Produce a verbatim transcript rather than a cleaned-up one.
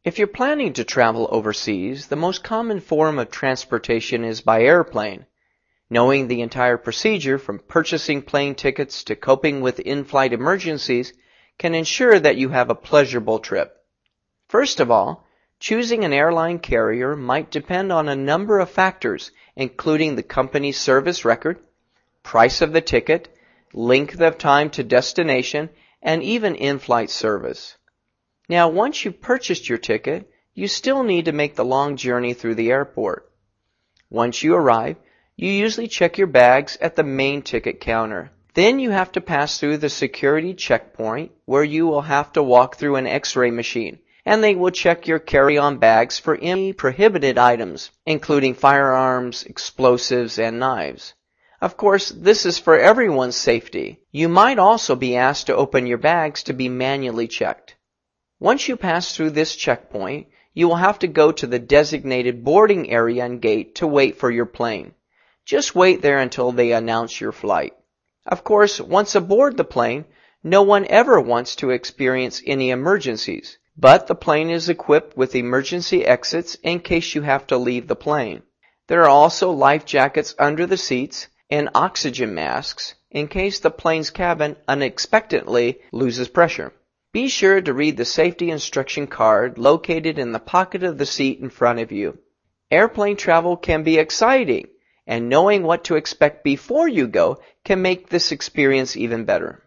If you're planning to travel overseas, the most common form of transportation is by airplane. Knowing the entire procedure from purchasing plane tickets to coping with in-flight emergencies can ensure that you have a pleasurable trip. First of all, choosing an airline carrier might depend on a number of factors, including the company's service record, price of the ticket, length of time to destination, and even in-flight service. Now, once you've purchased your ticket, you still need to make the long journey through the airport. Once you arrive, you usually check your bags at the main ticket counter. Then you have to pass through the security checkpoint where you will have to walk through an X-ray machine, and they will check your carry-on bags for any prohibited items, including firearms, explosives, and knives. Of course, this is for everyone's safety. You might also be asked to open your bags to be manually checked. Once you pass through this checkpoint, you will have to go to the designated boarding area and gate to wait for your plane. Just wait there until they announce your flight. Of course, once aboard the plane, no one ever wants to experience any emergencies, but the plane is equipped with emergency exits in case you have to leave the plane. There are also life jackets under the seats and oxygen masks in case the plane's cabin unexpectedly loses pressure. Be sure to read the safety instruction card located in the pocket of the seat in front of you. Airplane travel can be exciting, and knowing what to expect before you go can make this experience even better.